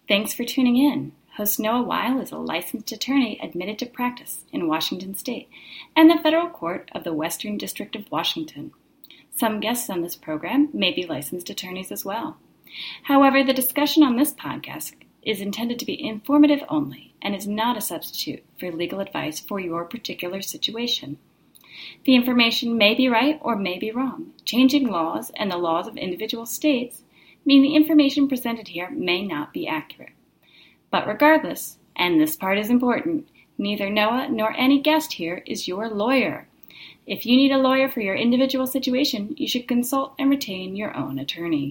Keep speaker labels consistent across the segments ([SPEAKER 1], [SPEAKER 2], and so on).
[SPEAKER 1] Thanks for tuning in. Host Noah Weil is a licensed attorney admitted to practice in Washington State and the Federal Court of the Western District of Washington. Some guests on this program may be licensed attorneys as well. However, the discussion on this podcast is intended to be informative only and is not a substitute for legal advice for your particular situation. The information may be right or may be wrong. Changing laws and the laws of individual states mean the information presented here may not be accurate. But regardless, and this part is important, neither Noah nor any guest here is your lawyer. If you need a lawyer for your individual situation, you should consult and retain your own attorney.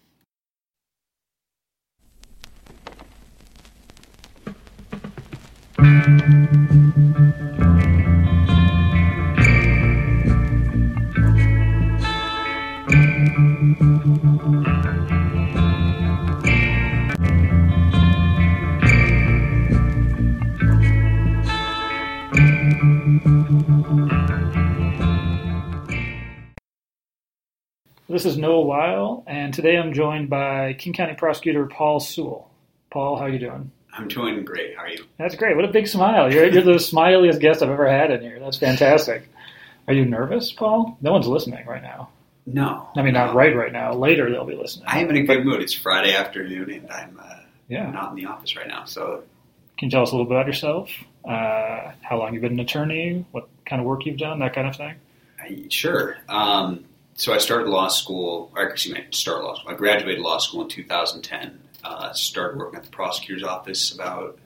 [SPEAKER 2] This is Noah Weil, and today I'm joined by King County Prosecutor Paul Sewell. Paul, how are you doing?
[SPEAKER 3] I'm doing great. How are you?
[SPEAKER 2] That's great. What a big smile. You're the smiliest guest I've ever had in here. That's fantastic. Are you nervous, Paul? No one's listening right now.
[SPEAKER 3] No.
[SPEAKER 2] I mean, not right now. Later they'll be listening.
[SPEAKER 3] I am in a good mood. It's Friday afternoon, and I'm not in the office right now. So,
[SPEAKER 2] can you tell us a little bit about yourself? How long you've been an attorney? What kind of work you've done? That kind of thing?
[SPEAKER 3] Sure. So I started law school, I graduated law school in 2010. Started working at the prosecutor's office about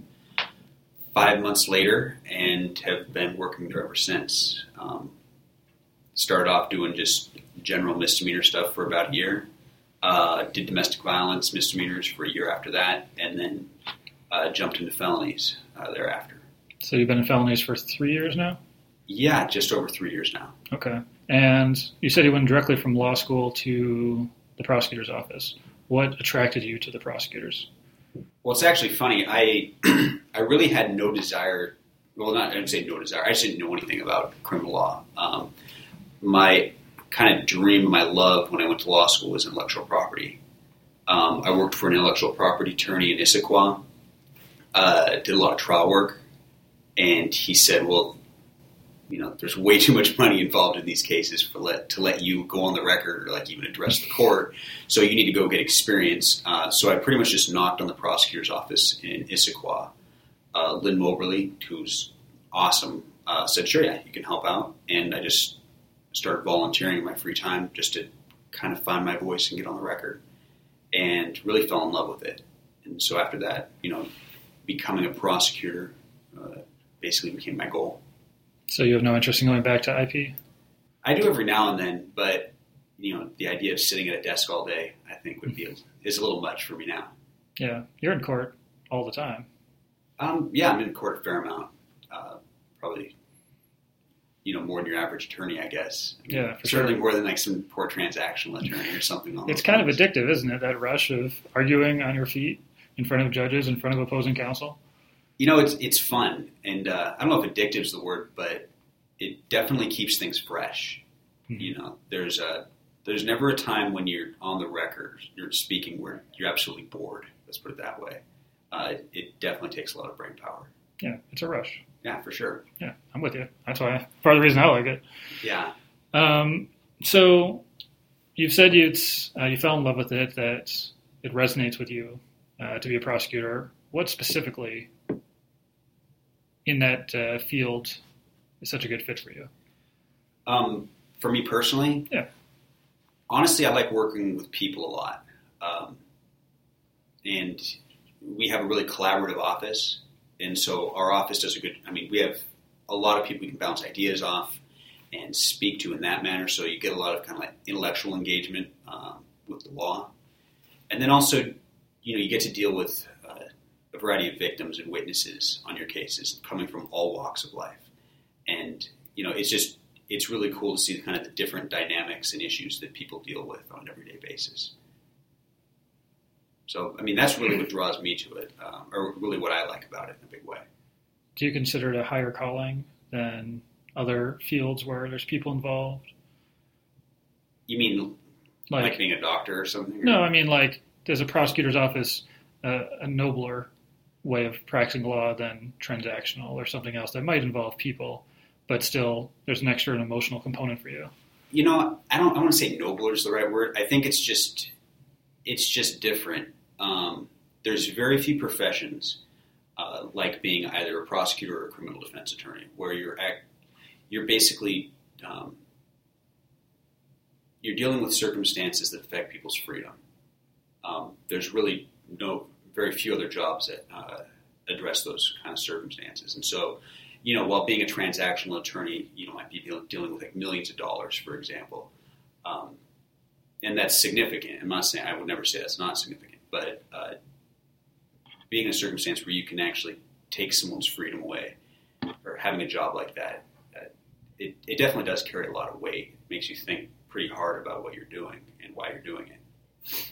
[SPEAKER 3] 5 months later and have been working there ever since. Started off doing just general misdemeanor stuff for about a year. Did domestic violence misdemeanors for a year after that, and then jumped into felonies thereafter.
[SPEAKER 2] So you've been in felonies for 3 years now?
[SPEAKER 3] Yeah, just over 3 years now.
[SPEAKER 2] Okay. And you said you went directly from law school to the prosecutor's office. What attracted you to the prosecutors?
[SPEAKER 3] Well, it's actually funny. I really had no desire. Well, I didn't say no desire. I just didn't know anything about criminal law. My kind of dream, my love when I went to law school was intellectual property. I worked for an intellectual property attorney in Issaquah. Did a lot of trial work. And he said, well, there's way too much money involved in these cases to let you go on the record or even address the court. So you need to go get experience. So I pretty much just knocked on the prosecutor's office in Issaquah. Lynn Moberly, who's awesome, said, sure, yeah, you can help out. And I just started volunteering in my free time just to kind of find my voice and get on the record, and really fell in love with it. And so after that, becoming a prosecutor basically became my goal.
[SPEAKER 2] So you have no interest in going back to IP?
[SPEAKER 3] I do every now and then, but the idea of sitting at a desk all day, I think, is a little much for me now.
[SPEAKER 2] Yeah, you're in court all the time.
[SPEAKER 3] Yeah, I'm in court a fair amount. Probably, more than your average attorney, I guess.
[SPEAKER 2] Yeah, for
[SPEAKER 3] certainly
[SPEAKER 2] sure.
[SPEAKER 3] More than some poor transactional attorney or something.
[SPEAKER 2] It's kind of addictive, isn't it? That rush of arguing on your feet in front of judges, in front of opposing counsel.
[SPEAKER 3] It's fun, and I don't know if addictive is the word, but it definitely keeps things fresh. Mm-hmm. There's never a time when you're on the record, you're speaking, where you're absolutely bored. Let's put it that way. It definitely takes a lot of brain power.
[SPEAKER 2] Yeah, it's a rush.
[SPEAKER 3] Yeah, for sure.
[SPEAKER 2] Yeah, I'm with you. That's why part of the reason I like it.
[SPEAKER 3] Yeah.
[SPEAKER 2] So you've said you fell in love with it, that it resonates with you to be a prosecutor. What specifically in that field is such a good fit for you?
[SPEAKER 3] For me personally?
[SPEAKER 2] Yeah.
[SPEAKER 3] Honestly, I like working with people a lot. And we have a really collaborative office. And so our office does we have a lot of people we can bounce ideas off and speak to in that manner. So you get a lot of kind of like intellectual engagement with the law. And then also, you get to deal with a variety of victims and witnesses on your cases coming from all walks of life. And, it's really cool to see the different dynamics and issues that people deal with on an everyday basis. So, that's really what draws me to it, or really what I like about it in a big way.
[SPEAKER 2] Do you consider it a higher calling than other fields where there's people involved?
[SPEAKER 3] You mean like being a doctor or something? Or?
[SPEAKER 2] No, does a prosecutor's office a nobler way of practicing law than transactional or something else that might involve people, but still there's an extra emotional component for you?
[SPEAKER 3] I want to say nobler is the right word. I think it's just different. There's very few professions like being either a prosecutor or a criminal defense attorney, where you're basically you're dealing with circumstances that affect people's freedom. There's really very few other jobs that address those kind of circumstances. And so, while being a transactional attorney, might be dealing with like millions of dollars, for example. And that's significant. I'm not saying, I would never say that's not significant, but being in a circumstance where you can actually take someone's freedom away, or having a job like that, it definitely does carry a lot of weight. It makes you think pretty hard about what you're doing and why you're doing it.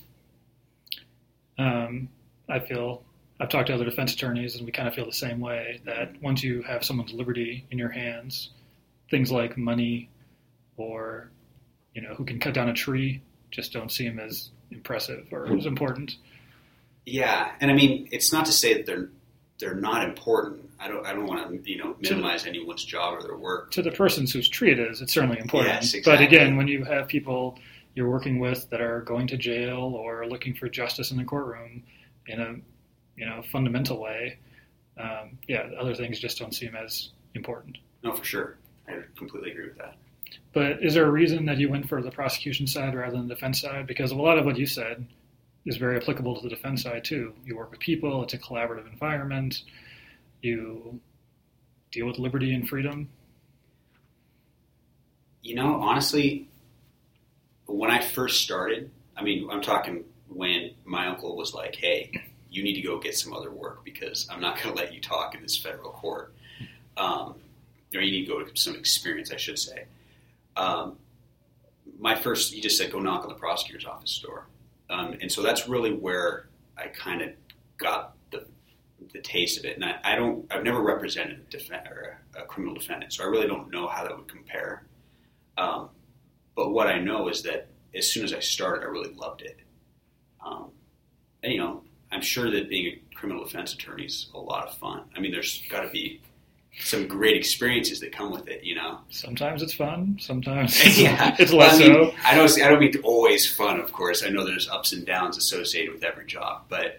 [SPEAKER 2] I've talked to other defense attorneys, and we kind of feel the same way, that once you have someone's liberty in your hands, things like money or, who can cut down a tree just don't seem as impressive or as important.
[SPEAKER 3] Yeah, and I mean, it's not to say that they're not important. I don't want to minimize anyone's job or their work.
[SPEAKER 2] To the person whose tree it is, it's certainly important.
[SPEAKER 3] Yes, exactly.
[SPEAKER 2] But again, when you have people you're working with that are going to jail or looking for justice in the courtroom in a fundamental way, other things just don't seem as important.
[SPEAKER 3] No, for sure. I completely agree with that.
[SPEAKER 2] But is there a reason that you went for the prosecution side rather than the defense side? Because a lot of what you said is very applicable to the defense side too. You work with people, it's a collaborative environment, you deal with liberty and freedom.
[SPEAKER 3] Honestly, when I first started, I'm talking when my uncle was like, hey, you need to go get some other work because I'm not going to let you talk in this federal court. Or you need to go to some experience, I should say. He just said, go knock on the prosecutor's office door. And so that's really where I kind of got the taste of it. And I've never represented a criminal defendant, so I really don't know how that would compare. But what I know is that as soon as I started, I really loved it. And I'm sure that being a criminal defense attorney is a lot of fun. There's got to be some great experiences that come with it,
[SPEAKER 2] Sometimes it's fun. Sometimes
[SPEAKER 3] yeah.
[SPEAKER 2] It's less so.
[SPEAKER 3] I don't mean always fun, of course. I know there's ups and downs associated with every job, but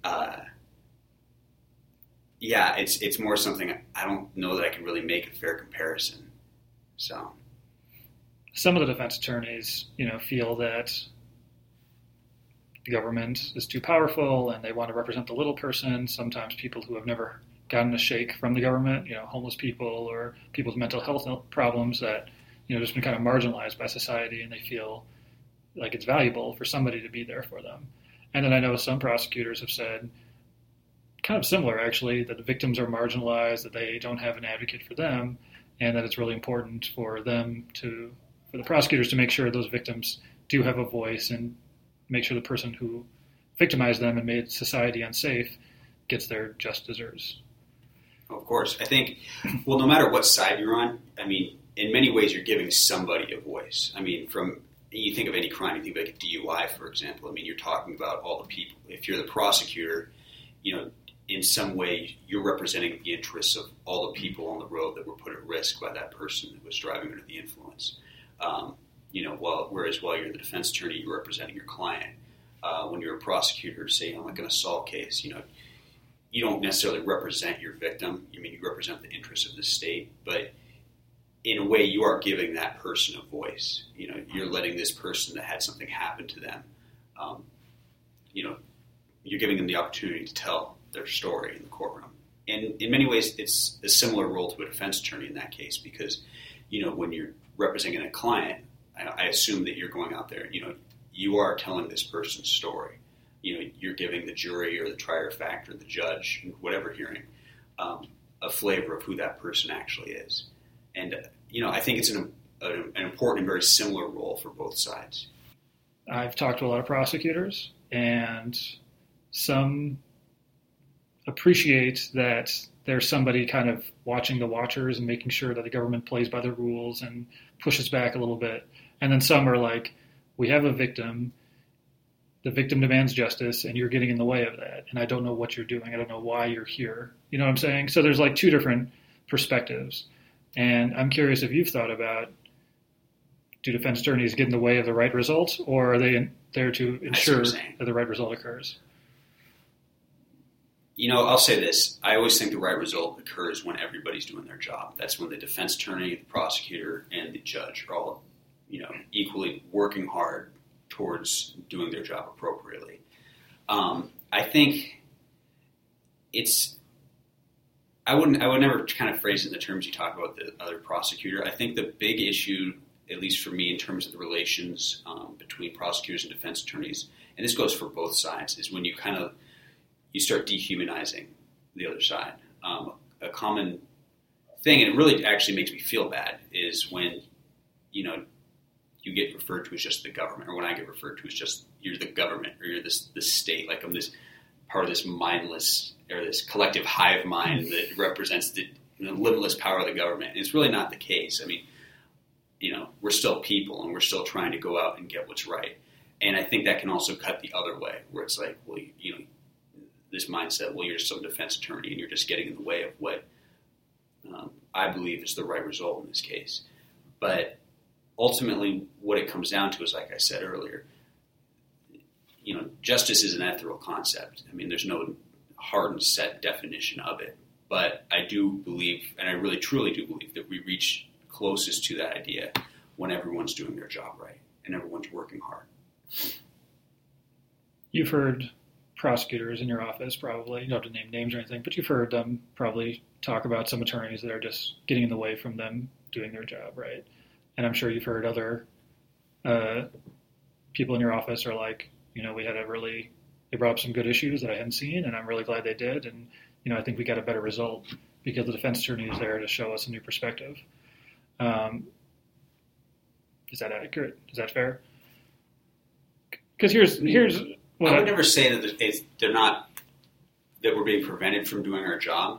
[SPEAKER 3] it's more something I don't know that I can really make a fair comparison. So
[SPEAKER 2] some of the defense attorneys, feel that the government is too powerful and they want to represent the little person. Sometimes people who have never gotten a shake from the government, homeless people or people with mental health problems that, just been kind of marginalized by society, and they feel like it's valuable for somebody to be there for them. And then I know some prosecutors have said, kind of similar actually, that the victims are marginalized, that they don't have an advocate for them, and that it's really important for the prosecutors to make sure those victims do have a voice and make sure the person who victimized them and made society unsafe gets their just deserts.
[SPEAKER 3] Of course. I think, no matter what side you're on, in many ways you're giving somebody a voice. You think of any crime, you think of like a DUI, for example. You're talking about all the people. If you're the prosecutor, in some way you're representing the interests of all the people on the road that were put at risk by that person that was driving under the influence. Whereas while you're the defense attorney, you're representing your client. When you're a prosecutor, say on like an assault case, you don't necessarily represent your victim. You represent the interests of the state, but in a way, you are giving that person a voice. You're letting this person that had something happen to them, you're giving them the opportunity to tell their story in the courtroom. And in many ways, it's a similar role to a defense attorney in that case because, when you're representing a client, I assume that you're going out there, you are telling this person's story. You're giving the jury or the trier of fact or the judge, whatever hearing, a flavor of who that person actually is. And, I think it's an important and very similar role for both sides.
[SPEAKER 2] I've talked to a lot of prosecutors, and some appreciate that there's somebody kind of watching the watchers and making sure that the government plays by the rules and pushes back a little bit. And then some are like, we have a victim. the victim demands justice and you're getting in the way of that. And I don't know what you're doing. I don't know why you're here. You know what I'm saying? So there's like two different perspectives. And I'm curious if you've thought about, do defense attorneys get in the way of the right result, or are they there to ensure that the right result occurs?
[SPEAKER 3] You know, I'll say this. I always think the right result occurs when everybody's doing their job. That's when the defense attorney, the prosecutor, and the judge are all, equally working hard towards doing their job appropriately. I think I would never kind of phrase it in the terms you talk about the other prosecutor. I think the big issue, at least for me, in terms of the relations between prosecutors and defense attorneys, and this goes for both sides, is when you start dehumanizing the other side. A common thing, and it really actually makes me feel bad, is when, you get referred to as just the government, or when I get referred to as just, you're the government, or you're this state, like I'm this part of this mindless, or this collective hive mind that represents the limitless power of the government. And it's really not the case. I mean, we're still people, and we're still trying to go out and get what's right. And I think that can also cut the other way, where it's like, well, this mindset, well, you're some defense attorney, and you're just getting in the way of what I believe is the right result in this case. But ultimately, what it comes down to is, like I said earlier, justice is an ethereal concept. I mean, there's no hard and set definition of it. But I do believe, and I really truly do believe, that we reach closest to that idea when everyone's doing their job right and everyone's working hard.
[SPEAKER 2] You've heard prosecutors in your office probably, you don't have to name names or anything, but you've heard them probably talk about some attorneys that are just getting in the way from them doing their job right. And I'm sure you've heard other people in your office are like, they brought up some good issues that I hadn't seen, and I'm really glad they did. And, I think we got a better result because the defense attorney is there to show us a new perspective. Is that accurate? Is that fair? Because here's what
[SPEAKER 3] I would never say that they're not, that we're being prevented from doing our job.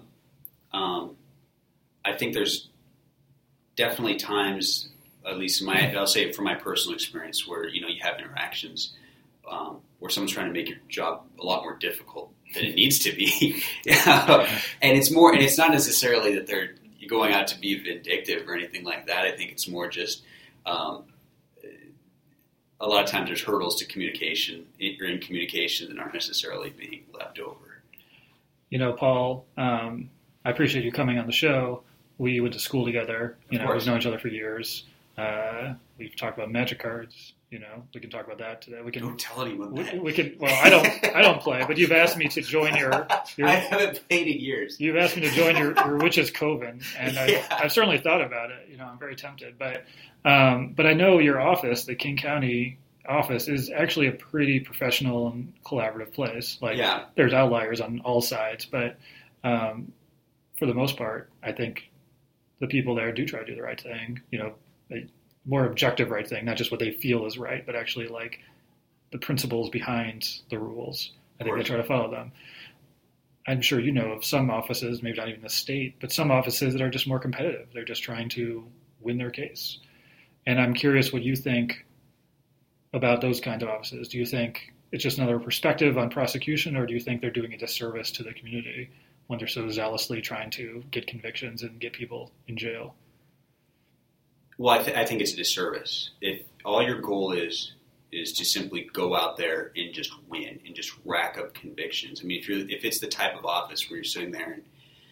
[SPEAKER 3] I think there's definitely times, at least I'll say it from my personal experience, where you have interactions where someone's trying to make your job a lot more difficult than it needs to be, and it's not necessarily that they're going out to be vindictive or anything like that. I think it's more just a lot of times there's hurdles to communication or in communication that aren't necessarily being left over.
[SPEAKER 2] Paul, I appreciate you coming on the show. We went to school together. We've known each other for years. We've talked about Magic cards. We can talk about that today. We can.
[SPEAKER 3] Don't tell anyone that.
[SPEAKER 2] We can. Well, I don't play, but you've asked me to join your
[SPEAKER 3] I haven't played in years.
[SPEAKER 2] You've asked me to join your Witch's Coven, and I've certainly thought about it. I'm very tempted, but I know your office, the King County office, is actually a pretty professional and collaborative place. There's outliers on all sides, but for the most part, I think the people there do try to do the right thing. A more objective right thing, not just what they feel is right, but actually like the principles behind the rules. I think they try to follow them. I'm sure you know of some offices, maybe not even the state, but some offices that are just more competitive. They're just trying to win their case. And I'm curious what you think about those kinds of offices. Do you think it's just another perspective on prosecution, or do you think they're doing a disservice to the community when they're so zealously trying to get convictions and get people in jail?
[SPEAKER 3] Well, I think it's a disservice. If all your goal is to simply go out there and just win and just rack up convictions. I mean, if it's the type of office where you're sitting there and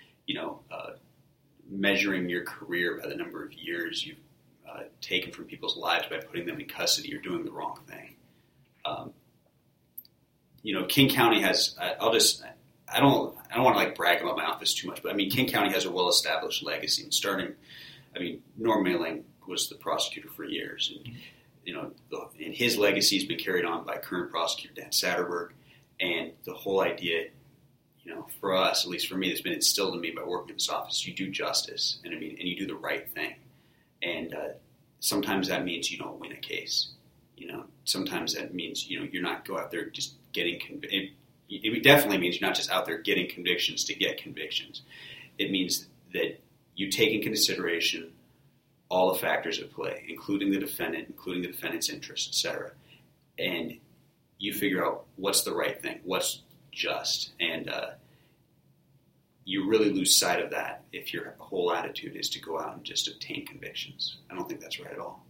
[SPEAKER 3] measuring your career by the number of years you've taken from people's lives by putting them in custody, you're doing the wrong thing. King County has. I don't want to brag about my office too much, but I mean, King County has a well-established legacy. Norm Mailing was the prosecutor for years, and and his legacy has been carried on by current prosecutor Dan Satterberg. And the whole idea, for us, at least for me, that's been instilled in me by working in this office: you do justice, and you do the right thing. And sometimes that means you don't win a case. Sometimes that means you're not go out there just getting convicted. It definitely means you're not just out there getting convictions to get convictions. It means that you take into consideration all the factors at play, including the defendant, including the defendant's interests, etc. And you figure out what's the right thing, what's just, and you really lose sight of that if your whole attitude is to go out and just obtain convictions. I don't think that's right at all.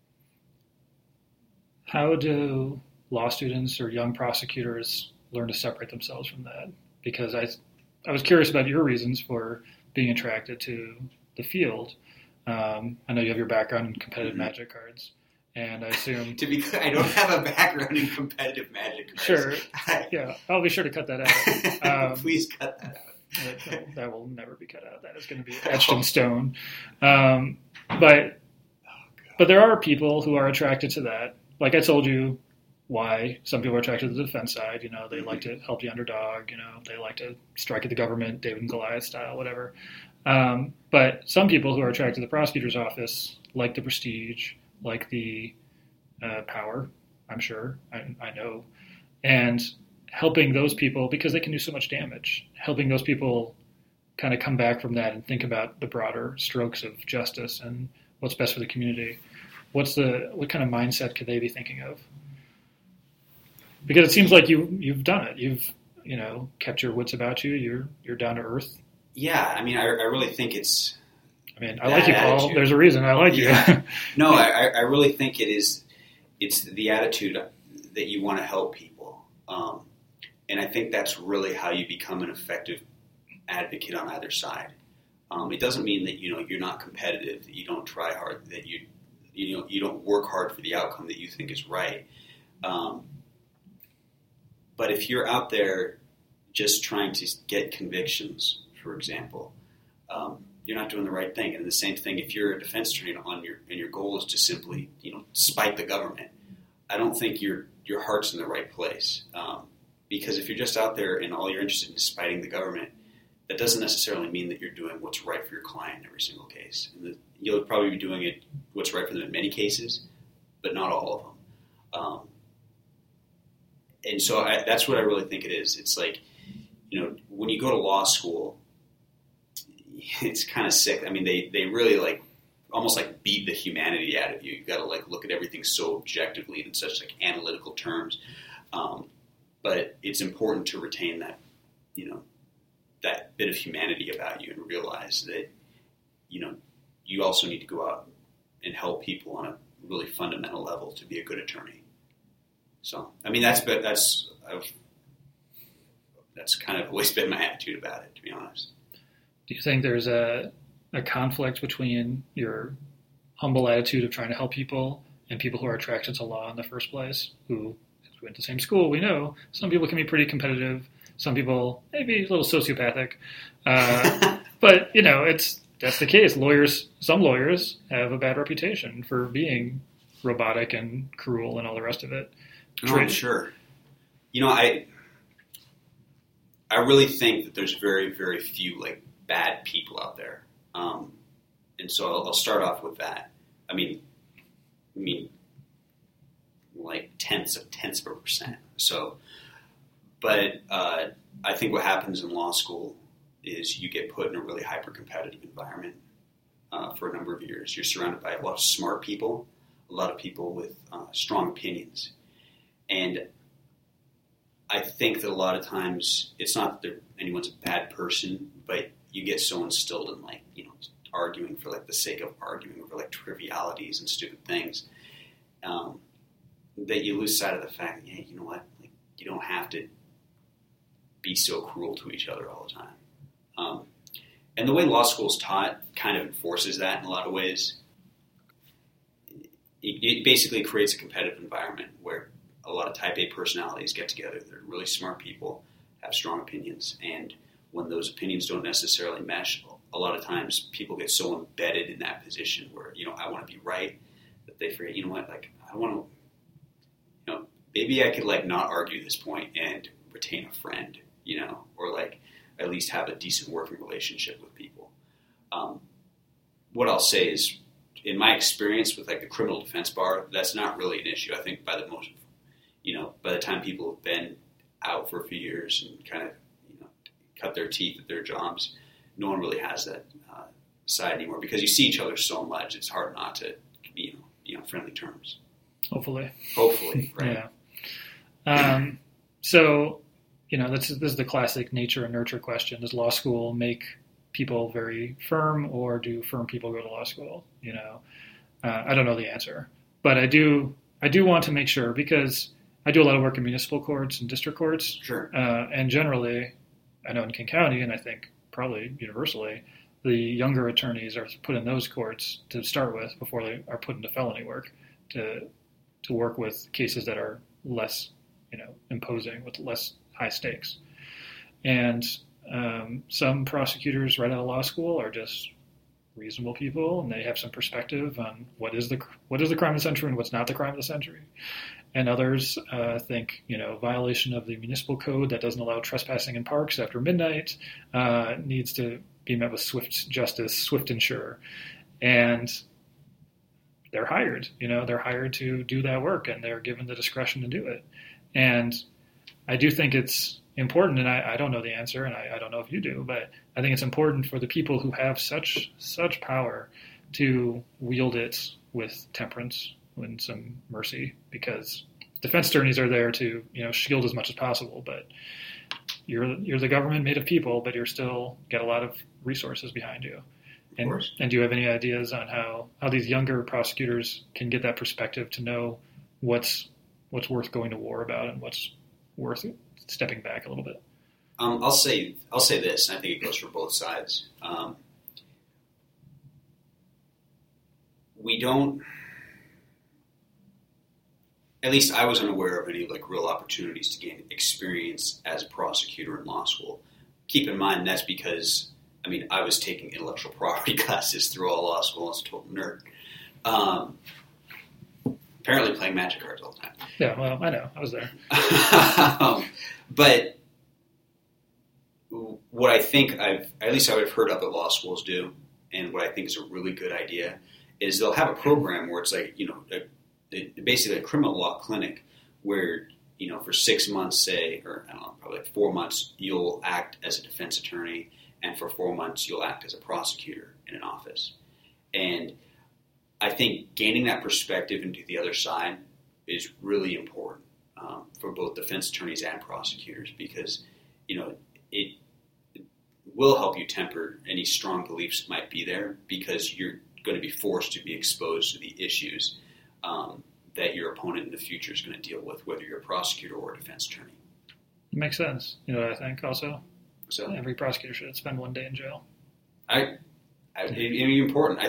[SPEAKER 2] How do law students or young prosecutors learn to separate themselves from that? Because I was curious about your reasons for being attracted to the field. I know you have your background in competitive Magic cards, and I assume...
[SPEAKER 3] To be clear, I don't have a background in competitive Magic cards.
[SPEAKER 2] Sure. Yeah, I'll be sure to cut that out.
[SPEAKER 3] Please cut that out.
[SPEAKER 2] That will never be cut out. That is going to be etched in stone. But there are people who are attracted to that. Like I told you, why some people are attracted to the defense side. You know, they like to help the underdog. You know, they like to strike at the government, David and Goliath style, whatever. But some people who are attracted to the prosecutor's office like the prestige, like the power, I'm sure, I know, and helping those people because they can do so much damage, helping those people kind of come back from that and think about the broader strokes of justice and what's best for the community. What kind of mindset could they be thinking of? Because it seems like you've done it. You've, kept your wits about you. You're down to earth.
[SPEAKER 3] Yeah, I mean, I really think it's...
[SPEAKER 2] I like you, Paul. Attitude. There's a reason I like you.
[SPEAKER 3] No, I really think it's the attitude that you want to help people. And I think that's really how you become an effective advocate on either side. It doesn't mean that, you're not competitive, that you don't try hard, that you don't work hard for the outcome that you think is right. But if you're out there just trying to get convictions, for example, you're not doing the right thing. And the same thing, if you're a defense attorney and your goal is to simply, spite the government, I don't think your heart's in the right place. Because if you're just out there and all you're interested in is spiting the government, that doesn't necessarily mean that you're doing what's right for your client in every single case. And you'll probably be doing what's right for them in many cases, but not all of them. And so that's what I really think it is. It's like, when you go to law school, it's kind of sick. I mean, they really almost beat the humanity out of you. You've got to look at everything so objectively and in such analytical terms. But it's important to retain that, that bit of humanity about you and realize that, you also need to go out and help people on a really fundamental level to be a good attorney. So, I mean, that's kind of always been my attitude about it, to be honest.
[SPEAKER 2] Do you think there's a conflict between your humble attitude of trying to help people and people who are attracted to law in the first place, who went to the same school? We know some people can be pretty competitive. Some people maybe a little sociopathic. But, that's the case. Some lawyers have a bad reputation for being robotic and cruel and all the rest of it.
[SPEAKER 3] Oh, I'm sure. I really think that there's very, very few bad people out there. And so I'll start off with that. I mean, tenths of a percent. So, but I think what happens in law school is you get put in a really hyper-competitive environment for a number of years. You're surrounded by a lot of smart people, a lot of people with strong opinions. And I think that a lot of times it's not that anyone's a bad person, but you get so instilled in arguing for the sake of arguing over trivialities and stupid things that you lose sight of the fact that, you know what, you don't have to be so cruel to each other all the time. And the way law school is taught kind of enforces that in a lot of ways. It basically creates a competitive environment where a lot of type A personalities get together. They're really smart people, have strong opinions, and when those opinions don't necessarily mesh, a lot of times people get so embedded in that position where, I want to be right, that they forget, I want to, maybe I could not argue this point and retain a friend, or at least have a decent working relationship with people. What I'll say is, in my experience with the criminal defense bar, that's not really an issue. I think by the time people have been out for a few years and kind of, cut their teeth at their jobs, no one really has that side anymore because you see each other so much. It's hard not to be on friendly terms.
[SPEAKER 2] Hopefully,
[SPEAKER 3] right?
[SPEAKER 2] So, this is the classic nature and nurture question. Does law school make people very firm, or do firm people go to law school? I don't know the answer, but I do want to make sure, because I do a lot of work in municipal courts and district courts.
[SPEAKER 3] Sure.
[SPEAKER 2] And generally, I know in King County, and I think probably universally, the younger attorneys are put in those courts to start with before they are put into felony work to work with cases that are less, imposing, with less high stakes. And some prosecutors right out of law school are just reasonable people, and they have some perspective on what is the crime of the century and what's not the crime of the century. And others think, violation of the municipal code that doesn't allow trespassing in parks after midnight needs to be met with swift justice, swift and sure. And they're hired, they're hired to do that work, and they're given the discretion to do it. And I do think it's important, and I don't know the answer, and I don't know if you do, but I think it's important for the people who have such power to wield it with temperance and some mercy, because defense attorneys are there to shield as much as possible, but you're the government made of people, but you're still got a lot of resources behind you. And do you have any ideas on how these younger prosecutors can get that perspective to know what's worth going to war about and what's worth stepping back a little bit?
[SPEAKER 3] I'll say this, and I think it goes for both sides. We don't, at least I was unaware of any real opportunities to gain experience as a prosecutor in law school. Keep in mind that's because I was taking intellectual property classes through all law school. I was a total nerd. Apparently playing Magic cards all the time.
[SPEAKER 2] Yeah, well, I know. I was there.
[SPEAKER 3] But what I think I've heard other law schools do, and what I think is a really good idea, is they'll have a program where it's basically a criminal law clinic where, for 6 months, say, or I don't know, probably 4 months, you'll act as a defense attorney, and for 4 months, you'll act as a prosecutor in an office. And I think gaining that perspective into the other side is really important for both defense attorneys and prosecutors, because, it will help you temper any strong beliefs that might be there, because you're going to be forced to be exposed to the issues that your opponent in the future is going to deal with, whether you're a prosecutor or a defense attorney.
[SPEAKER 2] It makes sense. You know what I think also?
[SPEAKER 3] So
[SPEAKER 2] every prosecutor should spend 1 day in jail.
[SPEAKER 3] It's important.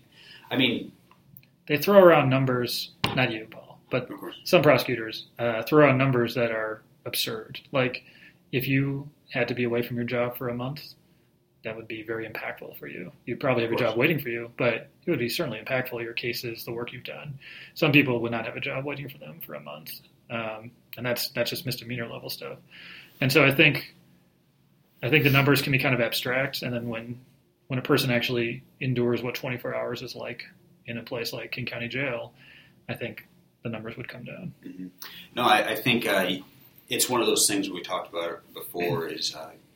[SPEAKER 2] They throw around numbers, not you, Paul, but some prosecutors throw around numbers that are absurd. Like, if you had to be away from your job for a month, that would be very impactful for you. You'd probably have your job waiting for you, but it would be certainly impactful, your cases, the work you've done. Some people would not have a job waiting for them for a month, and that's just misdemeanor level stuff. And so I think the numbers can be kind of abstract, and then when a person actually endures what 24 hours is like in a place like King County Jail, I think the numbers would come down.
[SPEAKER 3] Mm-hmm. No, I think it's one of those things we talked about before, is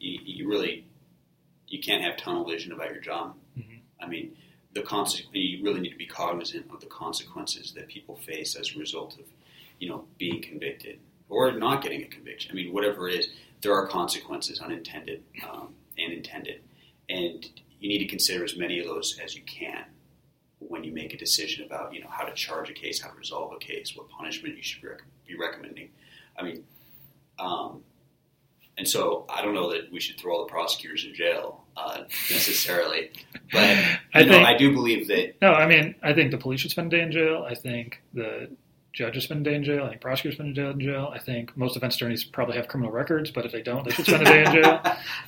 [SPEAKER 3] you can't have tunnel vision about your job. Mm-hmm. You really need to be cognizant of the consequences that people face as a result of, being convicted or not getting a conviction. Whatever it is, there are consequences, unintended and intended. And you need to consider as many of those as you can when you make a decision about, how to charge a case, how to resolve a case, what punishment you should be recommending. And so I don't know that we should throw all the prosecutors in jail necessarily, but I do believe that.
[SPEAKER 2] No, I think the police should spend a day in jail. I think the judges spend a day in jail. I think prosecutors spend a day in jail. I think most defense attorneys probably have criminal records, but if they don't, they should spend a day in jail.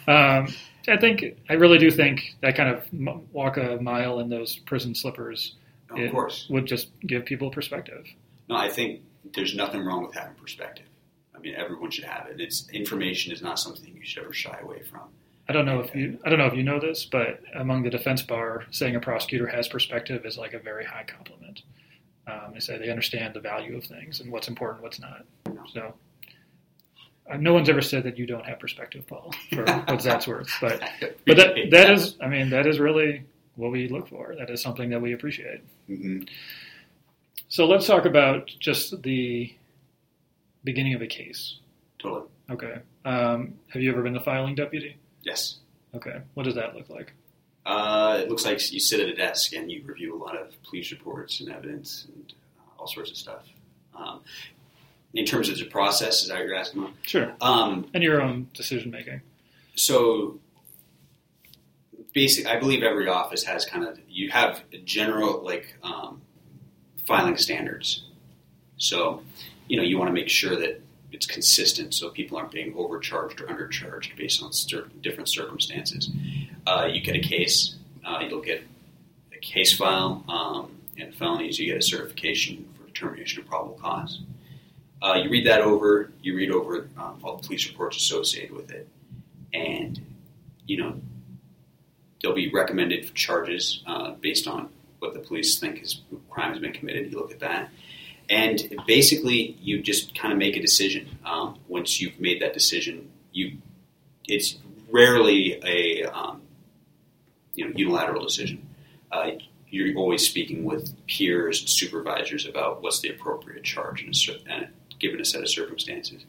[SPEAKER 2] I really do think that kind of walk a mile in those prison slippers would just give people perspective.
[SPEAKER 3] No, I think there's nothing wrong with having perspective. Everyone should have it. Information is not something you should ever shy away from.
[SPEAKER 2] I don't know if you know this, but among the defense bar, saying a prosecutor has perspective is like a very high compliment. They say they understand the value of things and what's important, what's not. So no one's ever said that you don't have perspective, Paul, for what that's worth. But that is really what we look for. That is something that we appreciate.
[SPEAKER 3] Mm-hmm.
[SPEAKER 2] So let's talk about just the beginning of a case.
[SPEAKER 3] Totally.
[SPEAKER 2] Okay. Have you ever been the filing deputy?
[SPEAKER 3] Yes.
[SPEAKER 2] Okay. What does that look like?
[SPEAKER 3] It looks like you sit at a desk and you review a lot of police reports and evidence and all sorts of stuff. In terms of the process, is that what you're asking about?
[SPEAKER 2] Sure. And your own decision making.
[SPEAKER 3] So, basically, I believe every office has you have general, filing standards. So, you want to make sure that it's consistent so people aren't being overcharged or undercharged based on different circumstances. You get a case, you'll get a case file, and felonies, you get a certification for determination of probable cause. You read that over, all the police reports associated with it, and, there'll be recommended charges based on what the police think crime has been committed. You look at that. And basically, you just kind of make a decision. Once you've made that decision, it's rarely a unilateral decision. You're always speaking with peers and supervisors about what's the appropriate charge given a set of circumstances.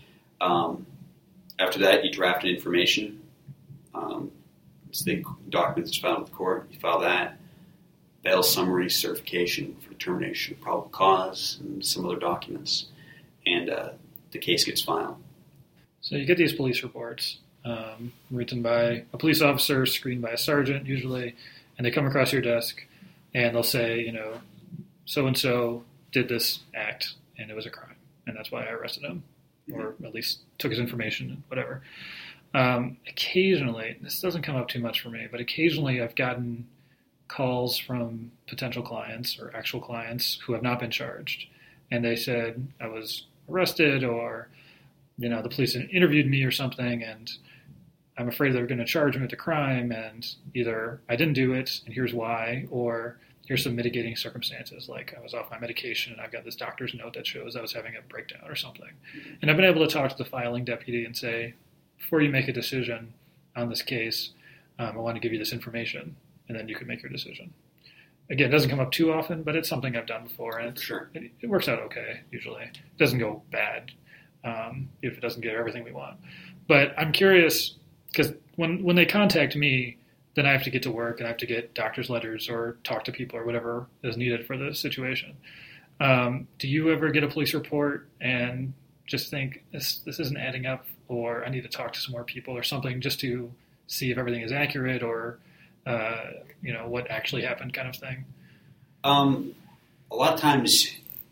[SPEAKER 3] After that, you draft an information. It's the document that's filed with the court. You file that. Bail summary, certification for determination of probable cause, and some other documents. And the case gets filed.
[SPEAKER 2] So you get these police reports written by a police officer, screened by a sergeant usually, and they come across your desk and they'll say, so-and-so did this act and it was a crime. And that's why I arrested him, or at least took his information, whatever. Occasionally, this doesn't come up too much for me, but occasionally I've gotten calls from potential clients or actual clients who have not been charged. And they said, I was arrested, or, the police interviewed me or something, and I'm afraid they're going to charge me with a crime, and either I didn't do it, and here's why, or here's some mitigating circumstances, like I was off my medication, and I've got this doctor's note that shows I was having a breakdown or something. And I've been able to talk to the filing deputy and say, before you make a decision on this case, I want to give you this information, and then you can make your decision. Again, it doesn't come up too often, but it's something I've done before, and
[SPEAKER 3] Sure.
[SPEAKER 2] it works out okay, usually. It doesn't go bad if it doesn't get everything we want. But I'm curious, because when they contact me, then I have to get to work, and I have to get doctor's letters or talk to people or whatever is needed for the situation. Do you ever get a police report and just think, this isn't adding up, or I need to talk to some more people or something just to see if everything is accurate, or what actually happened, kind of thing?
[SPEAKER 3] A lot of times,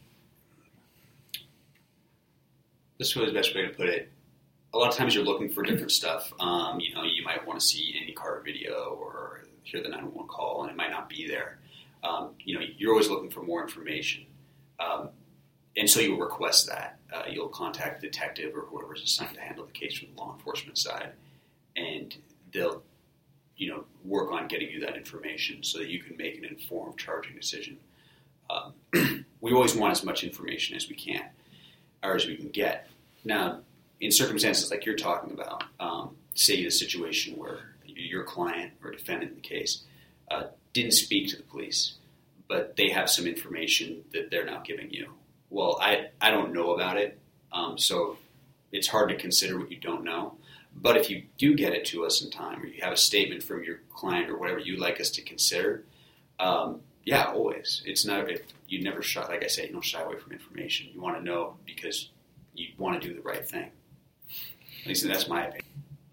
[SPEAKER 3] this is the best way to put it. A lot of times you're looking for different stuff. You might want to see any car video or hear the 911 call, and it might not be there. You're always looking for more information. And so you'll request that. You'll contact the detective or whoever's assigned to handle the case from the law enforcement side, and they'll work on getting you that information so that you can make an informed charging decision. We always want as much information as we can, or as we can get. Now, in circumstances like you're talking about, say the situation where your client or defendant in the case didn't speak to the police, but they have some information that they're now giving you. Well, I don't know about it, so it's hard to consider what you don't know. But if you do get it to us in time, or you have a statement from your client or whatever you'd like us to consider, always. It's not, you never shy, like I say, you don't shy away from information. You want to know because you want to do the right thing. At least that's my opinion.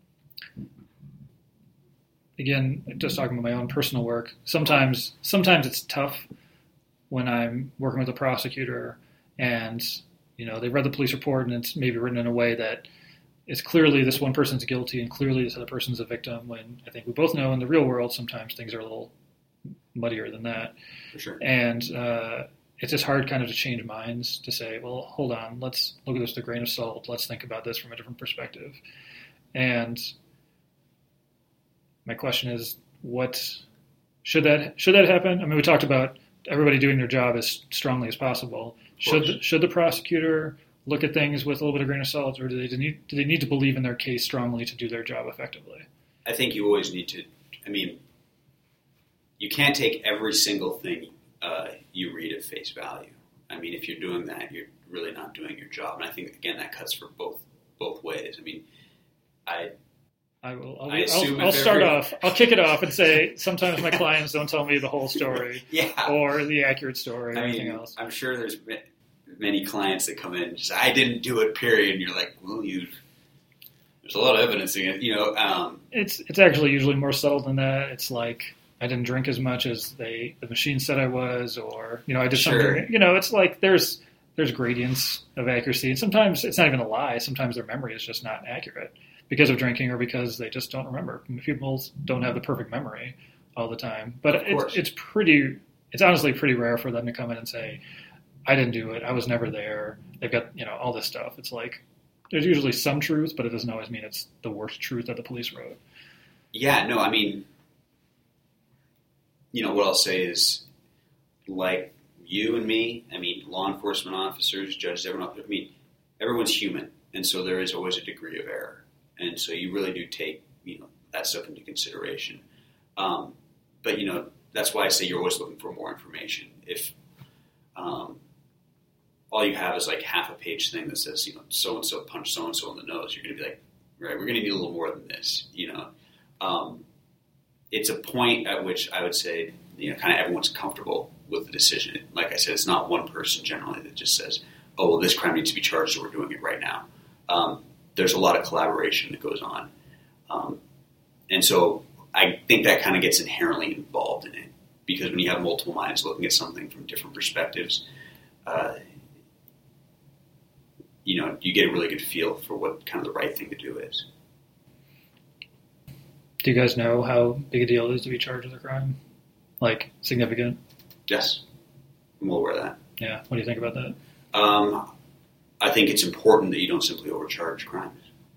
[SPEAKER 2] Again, just talking about my own personal work, sometimes it's tough when I'm working with a prosecutor and, they've read the police report and it's maybe written in a way that it's clearly this one person's guilty and clearly this other person's a victim, when I think we both know in the real world sometimes things are a little muddier than that.
[SPEAKER 3] For sure.
[SPEAKER 2] And it's just hard kind of to change minds, to say, well, hold on, let's look at this with a grain of salt. Let's think about this from a different perspective. And my question is, should that happen? I mean, we talked about everybody doing their job as strongly as possible. Should the prosecutor look at things with a little bit of grain of salt, or do they need to believe in their case strongly to do their job effectively?
[SPEAKER 3] I think you always need to. You can't take every single thing you read at face value. I mean, if you're doing that, you're really not doing your job. And I think, again, that cuts for both ways. I mean,
[SPEAKER 2] I'll start off. I'll kick it off and say sometimes my clients don't tell me the whole story, or the accurate story, or anything else.
[SPEAKER 3] I'm sure there's many clients that come in and say, "I didn't do it." Period. And you're like, "Well, there's a lot of evidence in it."
[SPEAKER 2] It's actually usually more subtle than that. It's like I didn't drink as much as the machine said I was, or I did something. It's like there's gradients of accuracy, and sometimes it's not even a lie. Sometimes their memory is just not accurate because of drinking or because they just don't remember. People don't have the perfect memory all the time. But it's honestly pretty rare for them to come in and say, I didn't do it. I was never there. They've got, all this stuff. It's like there's usually some truth, but it doesn't always mean it's the worst truth that the police wrote.
[SPEAKER 3] Yeah, no, I mean, what I'll say is, like you and me, I mean, law enforcement officers, judges, everyone's human. And so there is always a degree of error. And so you really do take, that stuff into consideration. But, that's why I say you're always looking for more information. If all you have is like half a page thing that says, so-and-so punched so-and-so in the nose, you're going to be like, right, we're going to need a little more than this, It's a point at which I would say, kind of everyone's comfortable with the decision. Like I said, it's not one person generally that just says, oh, well, this crime needs to be charged, so we're doing it right now. There's a lot of collaboration that goes on. And so I think that kind of gets inherently involved in it, because when you have multiple minds looking at something from different perspectives, you get a really good feel for what kind of the right thing to do is.
[SPEAKER 2] Do you guys know how big a deal it is to be charged with a crime? Like, significant?
[SPEAKER 3] Yes. I'm well aware of that.
[SPEAKER 2] Yeah. What do you think about that?
[SPEAKER 3] I think it's important that you don't simply overcharge crimes.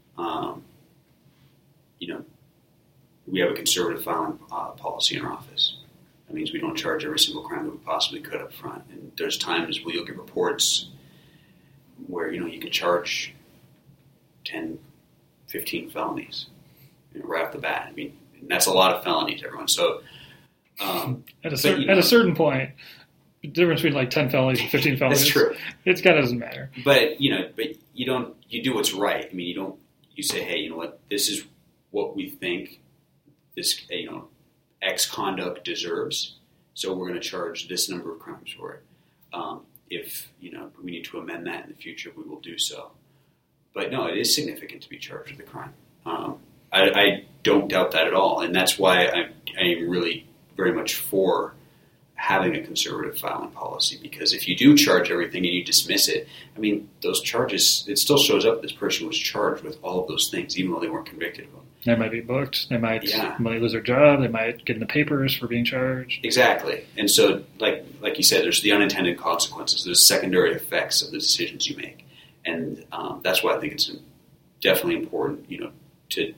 [SPEAKER 3] We have a conservative filing policy in our office. That means we don't charge every single crime that we possibly could up front. And there's times where you'll get reports where, you can charge 10, 15 felonies right off the bat. I mean, that's a lot of felonies, everyone. So
[SPEAKER 2] at a certain point, the difference between like 10 felonies and 15 felonies,
[SPEAKER 3] that's true.
[SPEAKER 2] It kind of doesn't matter.
[SPEAKER 3] But you do what's right. I mean, you say, hey, you know what, this is what we think this, X conduct deserves. So we're going to charge this number of crimes for it. If, we need to amend that in the future, we will do so. But no, it is significant to be charged with a crime. I don't doubt that at all. And that's why I am really very much for having a conservative filing policy, because if you do charge everything and you dismiss it, I mean, those charges, it still shows up this person was charged with all of those things, even though they weren't convicted of them.
[SPEAKER 2] They might be booked. They might lose their job. They might get in the papers for being charged.
[SPEAKER 3] Exactly. And so, like you said, there's the unintended consequences. There's secondary effects of the decisions you make. And that's why I think it's definitely important, to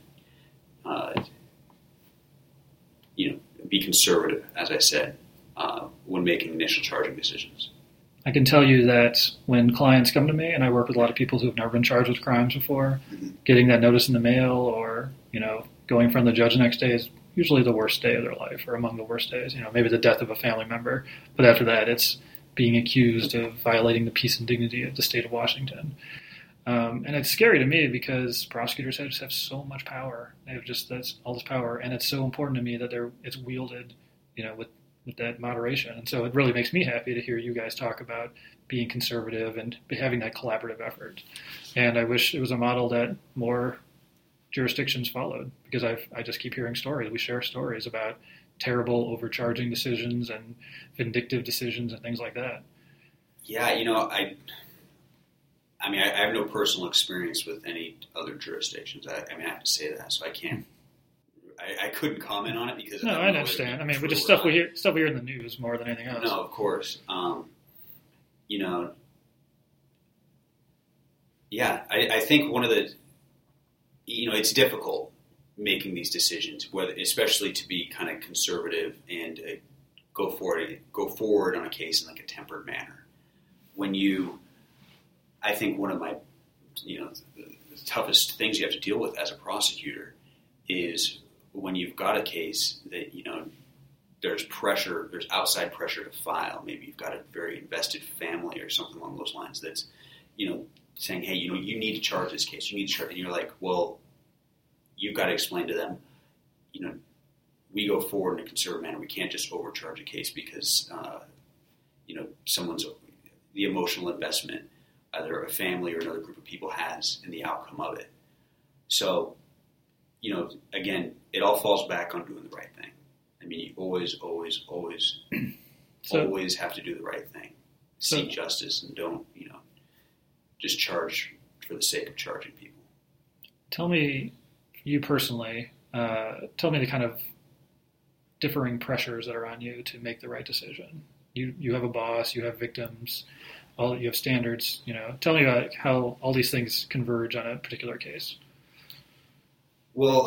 [SPEAKER 3] be conservative, as I said, when making initial charging decisions.
[SPEAKER 2] I can tell you that when clients come to me, and I work with a lot of people who have never been charged with crimes before, getting that notice in the mail or, going in front of the judge the next day is usually the worst day of their life, or among the worst days. Maybe the death of a family member. But after that, it's being accused of violating the peace and dignity of the state of Washington. And it's scary to me because prosecutors have so much power. They have just all this power, and it's so important to me that it's wielded, with that moderation. And so it really makes me happy to hear you guys talk about being conservative and having that collaborative effort. And I wish it was a model that more jurisdictions followed, because I just keep hearing stories. We share stories about terrible overcharging decisions and vindictive decisions and things like that.
[SPEAKER 3] Yeah, I have no personal experience with any other jurisdictions. I have to say that, so I can't. I couldn't comment on it because
[SPEAKER 2] no, I understand. But just stuff we hear in the news more than anything else.
[SPEAKER 3] No, of course. I think one of the, it's difficult making these decisions, especially to be kind of conservative and go forward on a case in like a tempered manner. I think one of my, the toughest things you have to deal with as a prosecutor is when you've got a case that, there's pressure, there's outside pressure to file. Maybe you've got a very invested family or something along those lines that's, saying, hey, you need to charge this case. You need to charge. And you're like, well, you've got to explain to them, we go forward in a conservative manner. We can't just overcharge a case because, the emotional investment either a family or another group of people has in the outcome of it. So, again, it all falls back on doing the right thing. I mean, you always have to do the right thing. Seek justice and don't, just charge for the sake of charging people.
[SPEAKER 2] Tell me, you personally, tell me the kind of differing pressures that are on you to make the right decision. You have a boss, you have victims, you have standards. Tell me about how all these things converge on a particular case.
[SPEAKER 3] Well,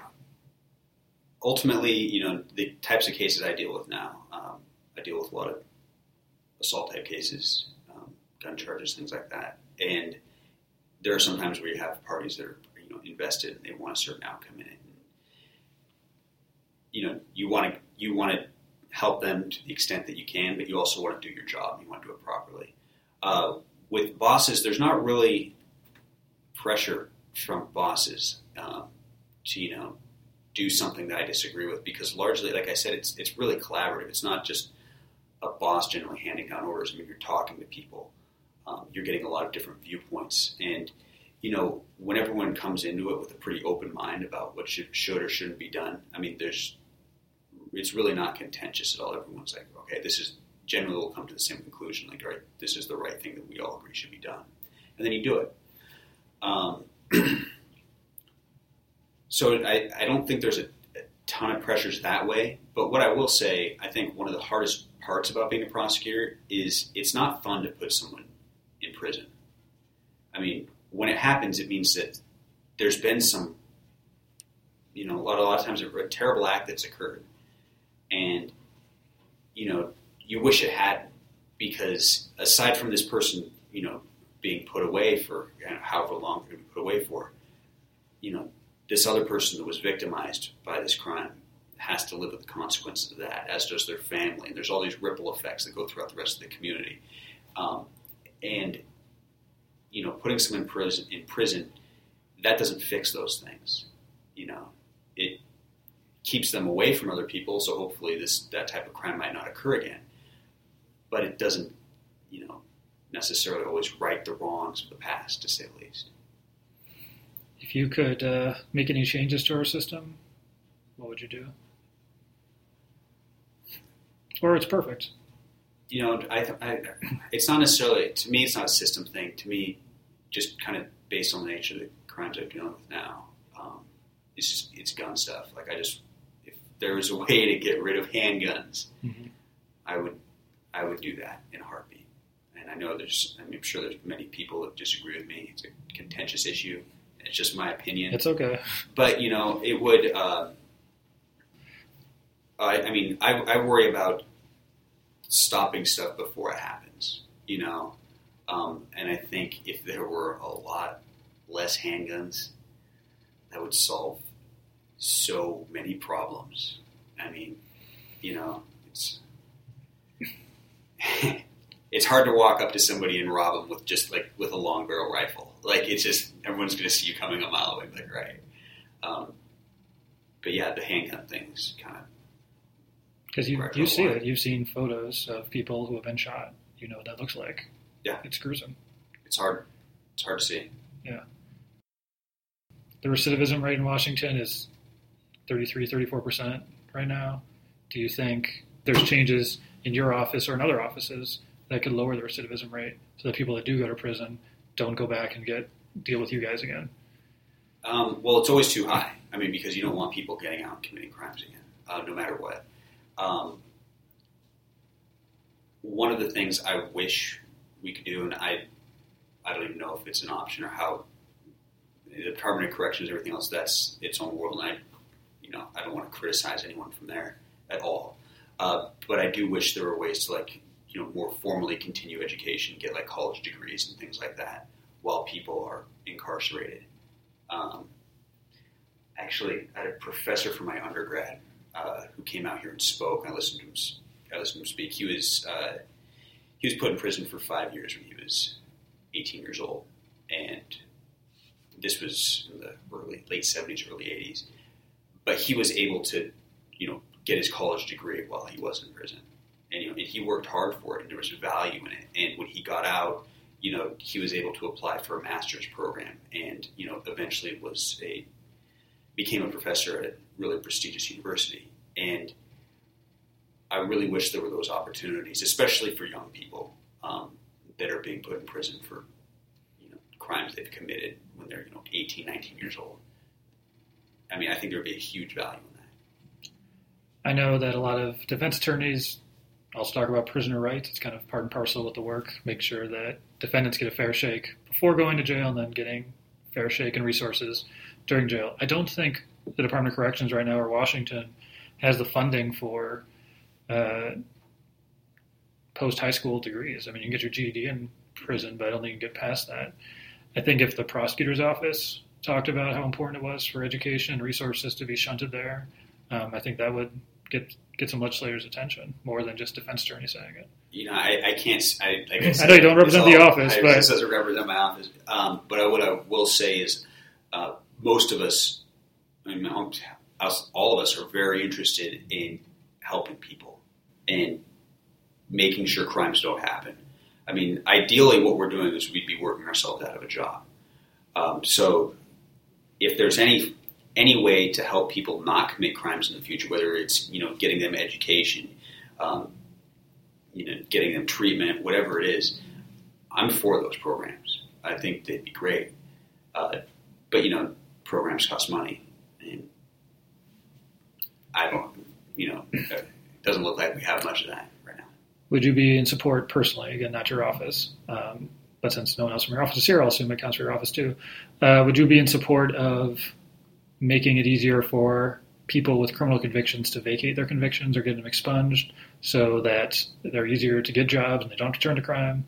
[SPEAKER 3] ultimately, the types of cases I deal with now, I deal with a lot of assault type cases, gun charges, things like that. And there are some times where you have parties that are, invested and they want a certain outcome in it. And, you want to help them to the extent that you can, but you also want to do your job. You want to do it properly. With bosses, there's not really pressure from bosses to do something that I disagree with, because largely, like I said, it's really collaborative. It's not just a boss generally handing down orders. I mean, you're talking to people. You're getting a lot of different viewpoints, and when everyone comes into it with a pretty open mind about what should or shouldn't be done, I mean, it's really not contentious at all. Everyone's like, okay, this is generally will come to the same conclusion, like, all right, this is the right thing that we all agree should be done, and then you do it. So I don't think there's a ton of pressures that way, but what I will say, I think one of the hardest parts about being a prosecutor is it's not fun to put someone in prison. I mean, when it happens, it means that there's been some, a lot of times a terrible act that's occurred, and you wish it hadn't, because aside from this person, being put away for however long they're going to be put away for, this other person that was victimized by this crime has to live with the consequences of that, as does their family. And there's all these ripple effects that go throughout the rest of the community. And putting someone in prison, that doesn't fix those things. It keeps them away from other people, so hopefully that type of crime might not occur again. But it doesn't, necessarily always right the wrongs of the past, to say the least.
[SPEAKER 2] If you could make any changes to our system, what would you do? Or it's perfect. It's not necessarily, to me, it's not a system thing. To me, just kind of based on the nature of the crimes I'm dealing with now, it's gun stuff. Like, if there was a way to get rid of handguns, mm-hmm. I would do that in a heartbeat. And I know I'm sure there's many people that disagree with me. It's a contentious issue. It's just my opinion. It's okay.
[SPEAKER 3] But, it would, I worry about stopping stuff before it happens, and I think if there were a lot less handguns, that would solve so many problems. I mean, it's it's hard to walk up to somebody and rob them with a long barrel rifle. Like, it's just, everyone's going to see you coming a mile away, like, right. But yeah, the handgun thing's kind of,
[SPEAKER 2] because you see it. You've seen photos of people who have been shot. You know what that looks like.
[SPEAKER 3] Yeah.
[SPEAKER 2] It's gruesome.
[SPEAKER 3] It's hard. It's hard to see.
[SPEAKER 2] Yeah. The recidivism rate in Washington is 34% right now. Do you think there's changes in your office or in other offices that could lower the recidivism rate so that people that do go to prison don't go back and deal with you guys again?
[SPEAKER 3] Well, it's always too high. I mean, because you don't want people getting out and committing crimes again, no matter what. One of the things I wish we could do, and I don't even know if it's an option or how, the Department of Corrections, everything else, that's its own world, and I don't want to criticize anyone from there at all. But I do wish there were ways to, more formally continue education, get college degrees and things like that while people are incarcerated. Actually, I had a professor from my undergrad who came out here and spoke. I listened to him speak. He was put in prison for 5 years when he was 18 years old, and this was in the late 70s, early 80s. But he was able to, get his college degree while he was in prison, and he worked hard for it, and there was value in it. And when he got out, he was able to apply for a master's program, and eventually became a professor at a really prestigious university. And I really wish there were those opportunities, especially for young people that are being put in prison for crimes they've committed when they're 18, 19 years old. I mean, I think there would be a huge value in that.
[SPEAKER 2] I know that a lot of defense attorneys also talk about prisoner rights. It's kind of part and parcel with the work. Make sure that defendants get a fair shake before going to jail and then getting fair shake and resources during jail. I don't think the Department of Corrections right now or Washington has the funding for post-high school degrees. I mean, you can get your GED in prison, but I don't think you can get past that. I think if the prosecutor's office talked about how important it was for education and resources to be shunted there, I think that would get some legislators' attention more than just defense attorneys saying it.
[SPEAKER 3] I can't.
[SPEAKER 2] I know you don't represent the office, but
[SPEAKER 3] this doesn't represent my office. But what I will say is, most of us, all of us, are very interested in helping people and making sure crimes don't happen. I mean, ideally, what we're doing is we'd be working ourselves out of a job. So, if there's any way to help people not commit crimes in the future, whether it's getting them education, getting them treatment, whatever it is, I'm for those programs. I think they'd be great. But programs cost money, and I don't. It doesn't look like we have much of that right now.
[SPEAKER 2] Would you be in support personally? Again, not your office, but since no one else from your office is here, I'll assume it counts for your office too. Would you be in support of making it easier for people with criminal convictions to vacate their convictions or get them expunged so that they're easier to get jobs and they don't return to crime?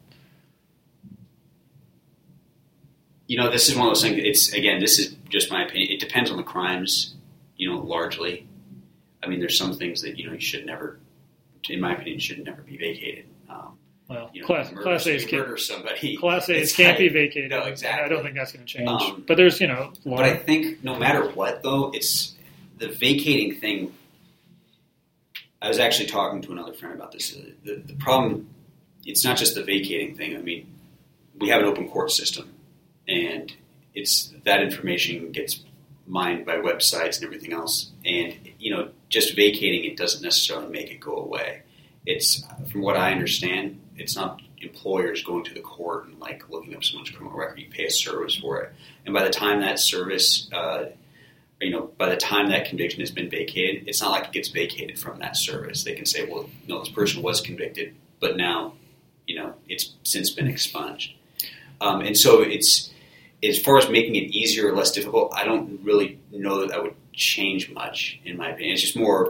[SPEAKER 3] This is one of those things. This is just my opinion. It depends on the crimes, largely. I mean, there's some things that, you should never, in my opinion, should never be vacated.
[SPEAKER 2] Class A's
[SPEAKER 3] murder somebody.
[SPEAKER 2] Class A's can't be vacated.
[SPEAKER 3] No, exactly.
[SPEAKER 2] I don't think that's going to change. But there's, law.
[SPEAKER 3] But I think no matter what, though, it's the vacating thing. I was actually talking to another friend about this. The problem, it's not just the vacating thing. I mean, we have an open court system, and it's that information gets mined by websites and everything else. And, just vacating it doesn't necessarily make it go away. It's, from what I understand, it's not employers going to the court and looking up someone's criminal record. You pay a service for it, and by the time that service, by the time that conviction has been vacated, it's not like it gets vacated from that service. They can say, well, no, this person was convicted, but now, it's since been expunged. And so it's, as far as making it easier or less difficult, I don't really know that would change much, in my opinion. It's just more,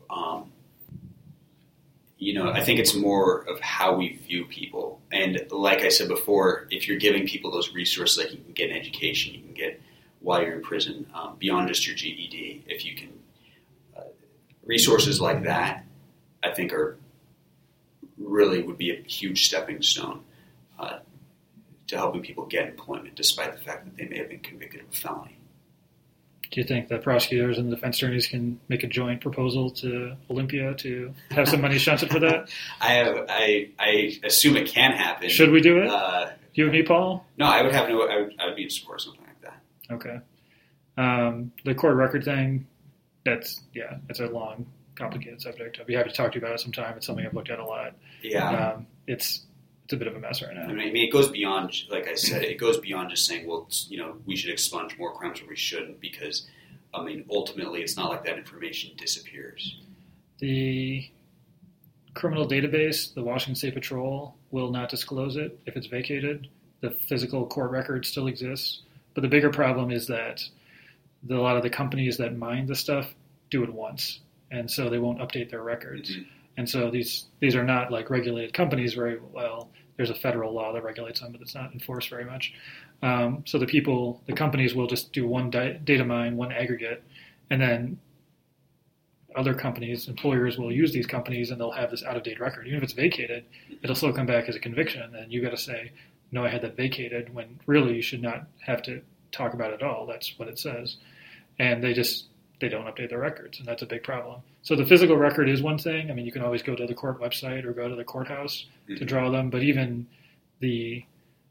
[SPEAKER 3] I think it's more of how we view people. And like I said before, if you're giving people those resources that you can get an education, you can get while you're in prison, beyond just your GED, if you can, resources like that, I think would be a huge stepping stone to helping people get employment, despite the fact that they may have been convicted of a felony.
[SPEAKER 2] Do you think that prosecutors and defense attorneys can make a joint proposal to Olympia to have some money shunted for that?
[SPEAKER 3] I assume it can happen.
[SPEAKER 2] Should we do it? You and me, Paul?
[SPEAKER 3] No, I would be in support of something like that.
[SPEAKER 2] Okay. The court record thing, it's a long, complicated subject. I'd be happy to talk to you about it sometime. It's something I've looked at a lot.
[SPEAKER 3] Yeah.
[SPEAKER 2] It's a bit of a mess right now.
[SPEAKER 3] I mean, it goes beyond, like I said, it goes beyond just saying, well, we should expunge more crimes or we shouldn't, because, ultimately it's not like that information disappears.
[SPEAKER 2] The criminal database, the Washington State Patrol, will not disclose it if it's vacated. The physical court record still exists. But the bigger problem is that a lot of the companies that mine the stuff do it once, and so they won't update their records. Mm-hmm. And so these are not like regulated companies very well. There's a federal law that regulates them, but it's not enforced very much. So the companies will just do one data mine, one aggregate, and then other companies, employers will use these companies and they'll have this out-of-date record. Even if it's vacated, it'll still come back as a conviction, and you got to say, no, I had that vacated, when really you should not have to talk about it at all. That's what it says. And they don't update their records, and that's a big problem. So the physical record is one thing. I mean, you can always go to the court website or go to the courthouse to draw them, but even the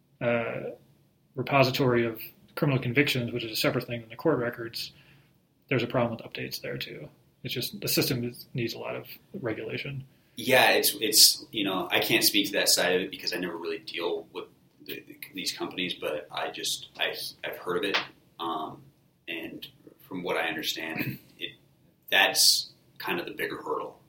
[SPEAKER 2] repository of criminal convictions, which is a separate thing than the court records, there's a problem with updates there too. It's just the system needs a lot of regulation.
[SPEAKER 3] Yeah, it's I can't speak to that side of it because I never really deal with these companies, but I've heard of it, and from what I understand, that's kind of the bigger hurdle,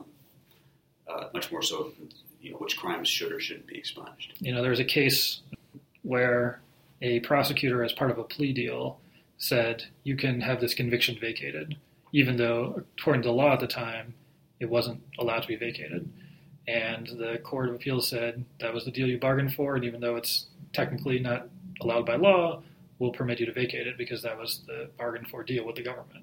[SPEAKER 3] much more so, which crimes should or shouldn't be expunged.
[SPEAKER 2] There's a case where a prosecutor, as part of a plea deal, said you can have this conviction vacated, even though, according to the law at the time, it wasn't allowed to be vacated. And the Court of Appeals said that was the deal you bargained for, and even though it's technically not allowed by law, we'll permit you to vacate it because that was the bargained for deal with the government.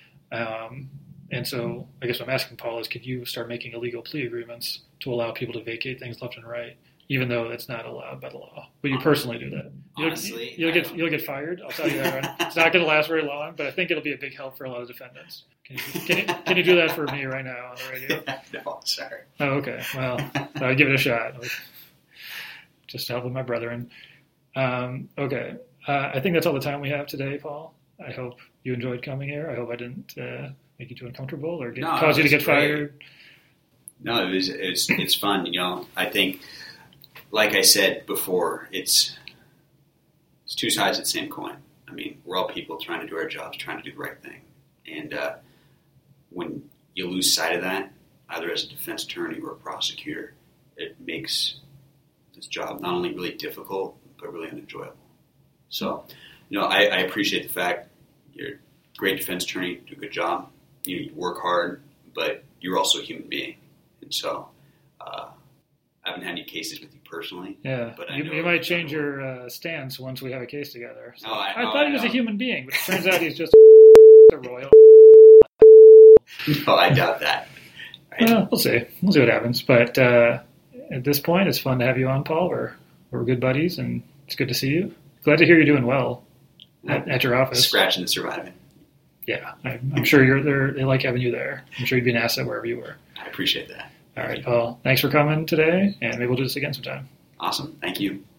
[SPEAKER 2] And so I guess what I'm asking, Paul, is could you start making illegal plea agreements to allow people to vacate things left and right, even though it's not allowed by the law? Would you personally do that?
[SPEAKER 3] Honestly,
[SPEAKER 2] you'll get fired. I'll tell you that. Right? It's not going to last very long, but I think it'll be a big help for a lot of defendants. Can you do that for me right now on the radio?
[SPEAKER 3] No, sorry.
[SPEAKER 2] Oh, okay. Well, I'll give it a shot. Just to help with my brethren. Okay. I think that's all the time we have today, Paul. I hope you enjoyed coming here. I hope I didn't make you too uncomfortable or cause you to get fired.
[SPEAKER 3] No, it's fun. I think, like I said before, it's two sides of the same coin. I mean, we're all people trying to do our jobs, trying to do the right thing. And when you lose sight of that, either as a defense attorney or a prosecutor, it makes this job not only really difficult, but really unenjoyable. So, I appreciate the fact you're a great defense attorney, do a good job, you work hard, but you're also a human being. And so, I haven't had any cases with you personally.
[SPEAKER 2] Yeah,
[SPEAKER 3] but
[SPEAKER 2] you might change your stance once we have a case together. So
[SPEAKER 3] I
[SPEAKER 2] thought he was a human being, but it turns out he's just a royal.
[SPEAKER 3] No, I doubt that. Right?
[SPEAKER 2] Well, we'll see. We'll see what happens. But at this point, it's fun to have you on, Paul. We're good buddies, and it's good to see you. Glad to hear you're doing well at your office.
[SPEAKER 3] Scratching and surviving.
[SPEAKER 2] Yeah, I'm sure they like having you there. I'm sure you'd be an asset wherever you were.
[SPEAKER 3] I appreciate that.
[SPEAKER 2] All right, Paul. Thanks for coming today, and maybe we'll do this again sometime.
[SPEAKER 3] Awesome. Thank you.